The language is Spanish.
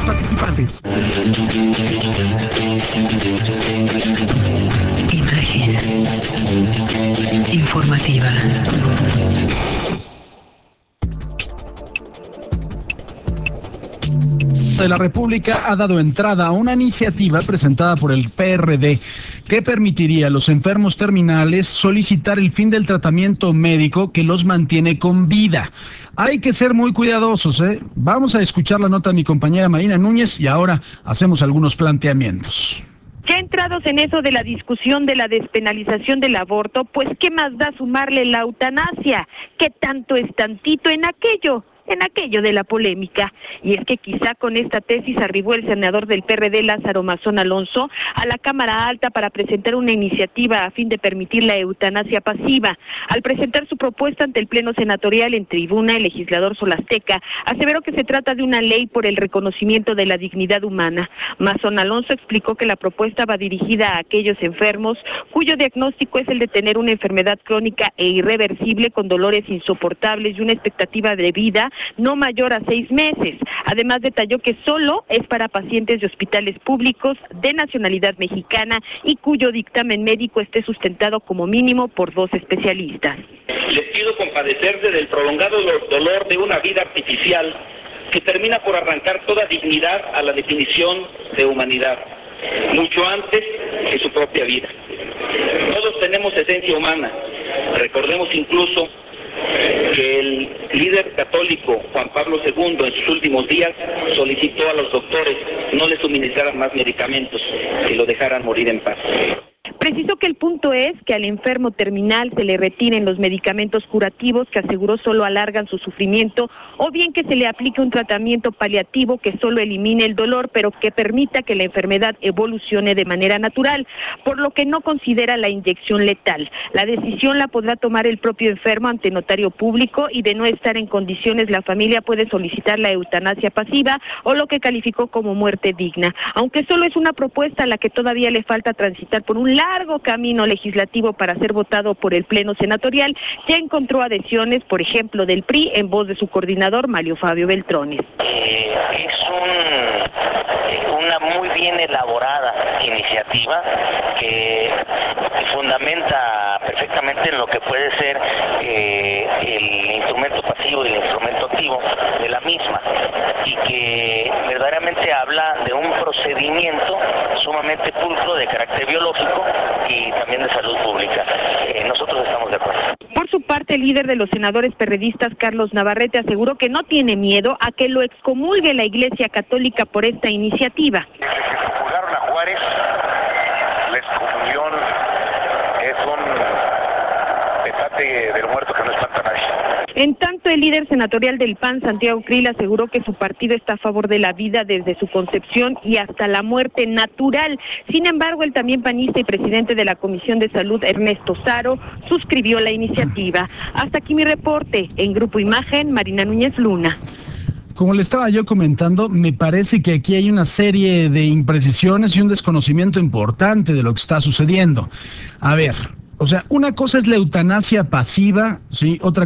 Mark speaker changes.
Speaker 1: participantes.
Speaker 2: Imagen informativa.
Speaker 3: De la República ha dado entrada a una iniciativa presentada por el PRD que permitiría a los enfermos terminales solicitar el fin del tratamiento médico que los mantiene con vida. Hay que ser muy cuidadosos, ¿eh? Vamos a escuchar la nota de mi compañera Marina Núñez y ahora hacemos algunos planteamientos.
Speaker 4: Ya entrados en eso de la discusión de la despenalización del aborto, pues ¿qué más da sumarle la eutanasia? ¿Qué tanto es tantito en aquello de la polémica? Y es que quizá con esta tesis arribó el senador del PRD, Lázaro Mazón Alonso, a la Cámara Alta para presentar una iniciativa a fin de permitir la eutanasia pasiva. Al presentar su propuesta ante el Pleno Senatorial en tribuna, el legislador Solasteca aseveró que se trata de una ley por el reconocimiento de la dignidad humana. Mazón Alonso explicó que la propuesta va dirigida a aquellos enfermos cuyo diagnóstico es el de tener una enfermedad crónica e irreversible con dolores insoportables y una expectativa de vida no mayor a 6 meses. Además detalló que solo es para pacientes de hospitales públicos de nacionalidad mexicana y cuyo dictamen médico esté sustentado como mínimo por 2 especialistas.
Speaker 5: Les pido compadecerse del prolongado dolor de una vida artificial que termina por arrancar toda dignidad a la definición de humanidad, mucho antes que su propia vida. Todos tenemos esencia humana. Recordemos incluso que el líder católico Juan Pablo II en sus últimos días solicitó a los doctores no le suministraran más medicamentos, que lo dejaran morir en paz.
Speaker 4: Precisó que el punto es que al enfermo terminal se le retiren los medicamentos curativos que aseguró solo alargan su sufrimiento, o bien que se le aplique un tratamiento paliativo que solo elimine el dolor, pero que permita que la enfermedad evolucione de manera natural, por lo que no considera la inyección letal. La decisión la podrá tomar el propio enfermo ante notario público y de no estar en condiciones la familia puede solicitar la eutanasia pasiva o lo que calificó como muerte digna. Aunque solo es una propuesta a la que todavía le falta transitar por un largo camino legislativo para ser votado por el Pleno Senatorial, ya encontró adhesiones, por ejemplo, del PRI en voz de su coordinador, Mario Fabio Beltrones.
Speaker 6: Es una muy bien elaborada iniciativa que fundamenta perfectamente en lo que puede ser el instrumento pasivo y el instrumento activo de la misma, y que verdaderamente habla de un procedimiento sumamente pulcro de carácter biológico y también de salud pública. Nosotros estamos de acuerdo.
Speaker 4: Por su parte, el líder de los senadores perredistas, Carlos Navarrete, aseguró que no tiene miedo a que lo excomulgue la Iglesia Católica por esta iniciativa.
Speaker 6: Desde que excomulgaron a Juárez, la excomunión es un petate del muerto que no espanta a nadie.
Speaker 4: En tanto, el líder senatorial del PAN, Santiago Krill, aseguró que su partido está a favor de la vida desde su concepción y hasta la muerte natural. Sin embargo, el también panista y presidente de la Comisión de Salud, Ernesto Saro, suscribió la iniciativa. Hasta aquí mi reporte. En Grupo Imagen, Marina Núñez Luna.
Speaker 3: Como le estaba yo comentando, me parece que aquí hay una serie de imprecisiones y un desconocimiento importante de lo que está sucediendo. A ver, o sea, una cosa es la eutanasia pasiva, ¿sí? Otra